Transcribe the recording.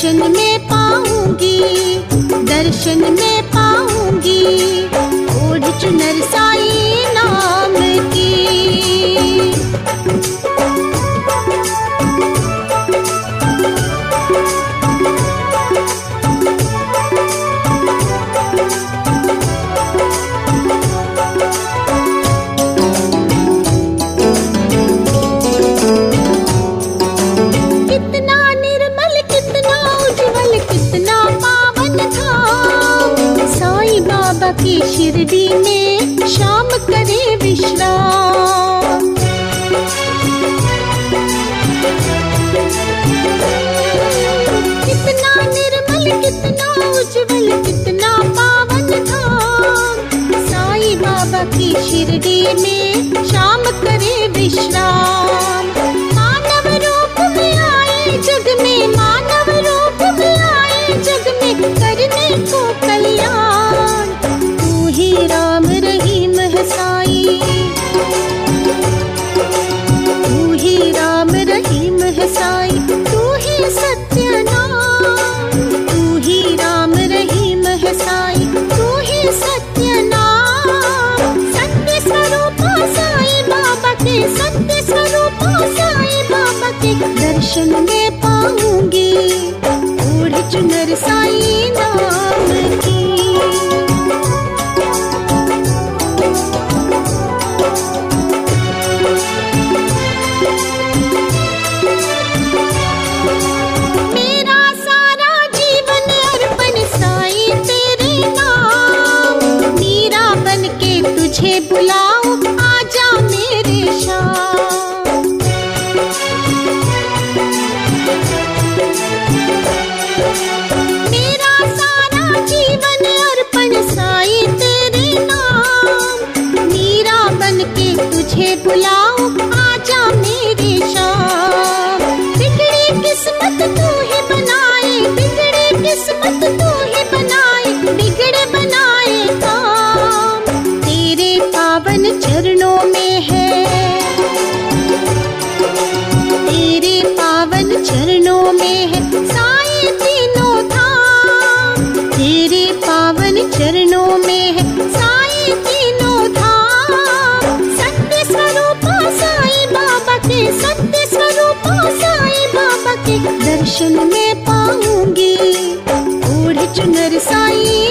दर्शन में पाऊंगी, दर्शन में पाऊंगी ओढ़ चुनर साई नाम की। कितना निर्मल, कितना उज्जवल, कितना पावन धाम, साईं बाबा की शिरडी में शाम करे विश्राम। कितना निर्मल, कितना उज्जवल, कितना पावन धाम, साईं बाबा की शिरडी में शाम करे विश्राम। मानव रूप में आए जग में, मानव रूप में आए जग में करने को कल्याण। तू ही राम रहीम है साईं, तू ही राम रहीम है साईं, तू ही सत्य नाम, तू ही राम रहीम है साईं, तू ही सत्य नाम। सत्य स्वरूप साईं बाबा के, सत्य स्वरूप साईं बाबा के दर्शन में पाऊंगी ओढ़ चुनर साईं नाम की। मेरा सारा जीवन अर्पण साईं तेरे नाम, मीरा बन के तुझे बुलाओ आजा मेरे श्याम। मेरा सारा जीवन अर्पण साईं तेरे नाम, मीरा बन के तुझे बुलाओ आजा मेरे श्याम। बिगड़ी किस्मत तू ही बनाए, बिगड़ी किस्मत तू ही बनाए, बिगड़े बनाए काम तेरे पावन चरणों में है, तेरे पावन चरणों में है साईं तीनों धाम, तेरे पावन चरणों में है साईं तीनों धाम। सत्य स्वरूप साईं बाबा के, सत्य स्वरूप साईं बाबा के दर्शन में पाऊंगी ओढ़ चुनर साईं